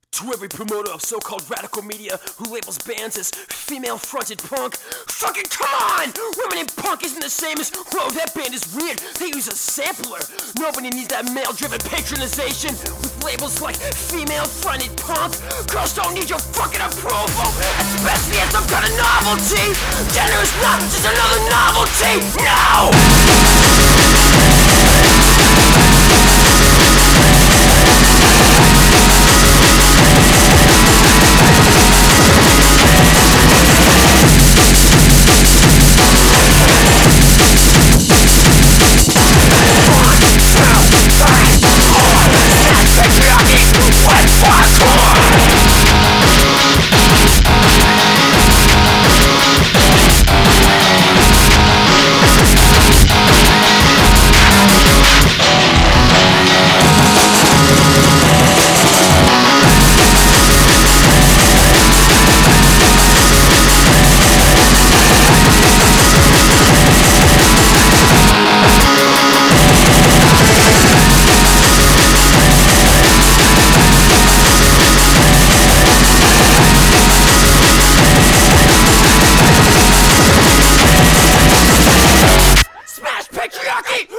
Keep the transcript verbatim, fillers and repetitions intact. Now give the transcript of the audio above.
To every promoter of so-called radical media who labels bands as female-fronted punk, fucking come on! Women in punk isn't the same as, whoa, that band is weird, they use a sampler. Nobody needs that male-driven patronization with labels like female-fronted punk. Girls don't need your fucking approval, especially as some kind of novelty. Gender is not just another novelty, no! Patriarchy!